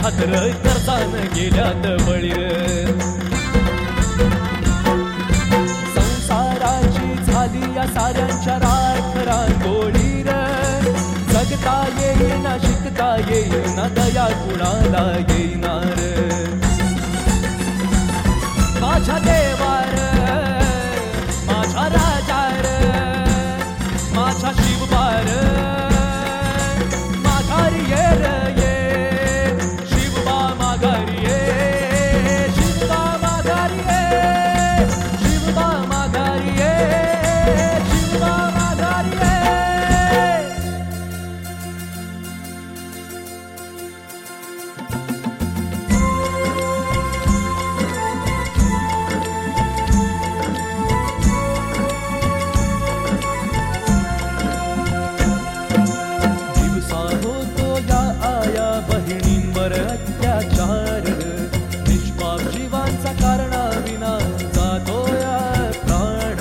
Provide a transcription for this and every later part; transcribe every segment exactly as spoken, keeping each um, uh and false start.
खातर कर्जान गेल्यात बळी र. संसाराची झाली या साऱ्यांच्या राख रांगोळी र. जगता येईना शिकता येईना दया कुणाला येईनार. माझ्या देवार माझ्या राजार माझ्या शिवबार माघारी ये र ये शिवबा माघारी ये शिवबा माघारी ये शिवबा माघारी ये शिवबा माघारी ये. अत्याचार निष्पाप जीवांचा कारणाविना जातो या प्राण.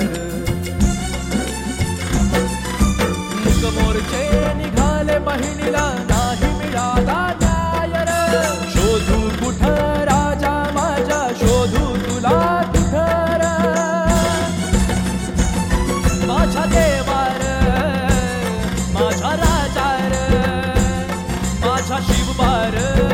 मुकमोर्चे निघाले बहिणीला नाही मिळाला न्याय र. शोधू कुठ राजा माझ्या शोधू तुला कुठ र. माझ्या देवार माझ्या राजार माझ्या शिवबार